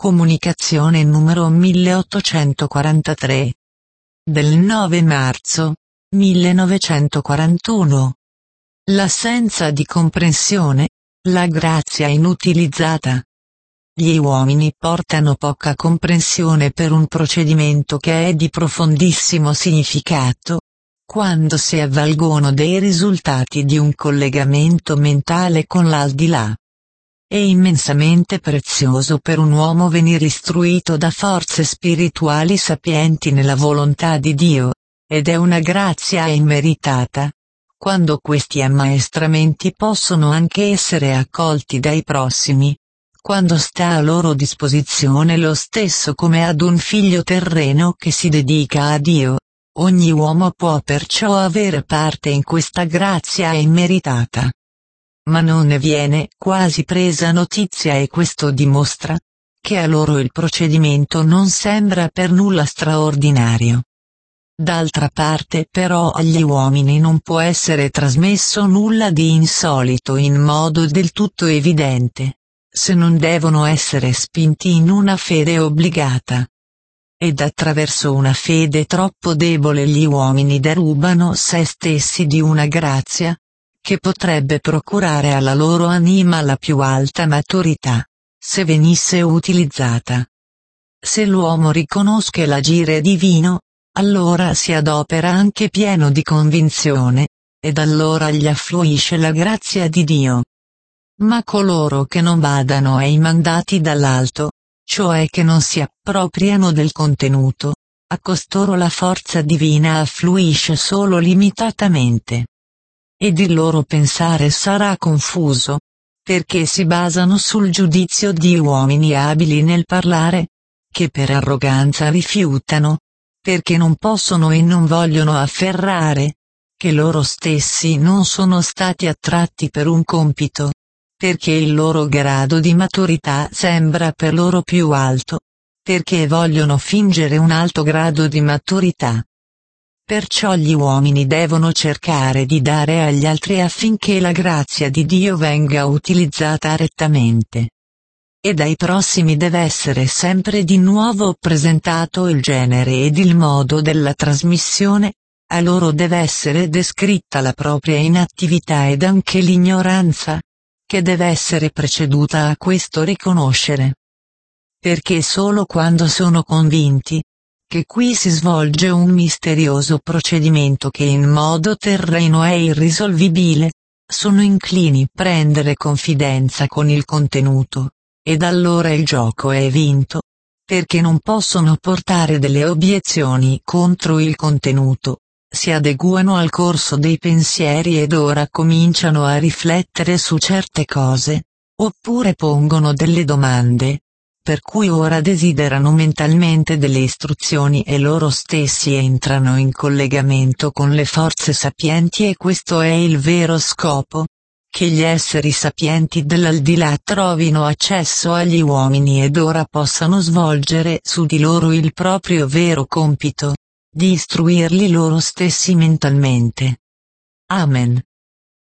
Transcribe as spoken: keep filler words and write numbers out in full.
Comunicazione numero milleottocentoquarantatré. Del nove marzo millenovecentoquarantuno. L'assenza di comprensione, la grazia inutilizzata. Gli uomini portano poca comprensione per un procedimento che è di profondissimo significato, quando si avvalgono dei risultati di un collegamento mentale con l'aldilà. È immensamente prezioso per un uomo venire istruito da forze spirituali sapienti nella volontà di Dio, ed è una grazia immeritata, quando questi ammaestramenti possono anche essere accolti dai prossimi, quando sta a loro disposizione lo stesso come ad un figlio terreno che si dedica a Dio. Ogni uomo può perciò avere parte in questa grazia immeritata. Ma non ne viene quasi presa notizia e questo dimostra che a loro il procedimento non sembra per nulla straordinario. D'altra parte però agli uomini non può essere trasmesso nulla di insolito in modo del tutto evidente, se non devono essere spinti in una fede obbligata. Ed attraverso una fede troppo debole gli uomini derubano se stessi di una grazia, che potrebbe procurare alla loro anima la più alta maturità, se venisse utilizzata. Se l'uomo riconosce l'agire divino, allora si adopera anche pieno di convinzione, ed allora gli affluisce la grazia di Dio. Ma coloro che non badano ai mandati dall'alto, cioè che non si appropriano del contenuto, a costoro la forza divina affluisce solo limitatamente. Ed il loro pensare sarà confuso, perché si basano sul giudizio di uomini abili nel parlare, che per arroganza rifiutano, perché non possono e non vogliono afferrare, che loro stessi non sono stati attratti per un compito, perché il loro grado di maturità sembra per loro più alto, perché vogliono fingere un alto grado di maturità. Perciò gli uomini devono cercare di dare agli altri affinché la grazia di Dio venga utilizzata rettamente. E dai prossimi deve essere sempre di nuovo presentato il genere ed il modo della trasmissione, a loro deve essere descritta la propria inattività ed anche l'ignoranza, che deve essere preceduta a questo riconoscere. Perché solo quando sono convinti che qui si svolge un misterioso procedimento che in modo terreno è irrisolvibile, sono inclini a prendere confidenza con il contenuto, ed allora il gioco è vinto, perché non possono portare delle obiezioni contro il contenuto, si adeguano al corso dei pensieri ed ora cominciano a riflettere su certe cose, oppure pongono delle domande, per cui ora desiderano mentalmente delle istruzioni e loro stessi entrano in collegamento con le forze sapienti e questo è il vero scopo, che gli esseri sapienti dell'aldilà trovino accesso agli uomini ed ora possano svolgere su di loro il proprio vero compito, di istruirli loro stessi mentalmente. Amen.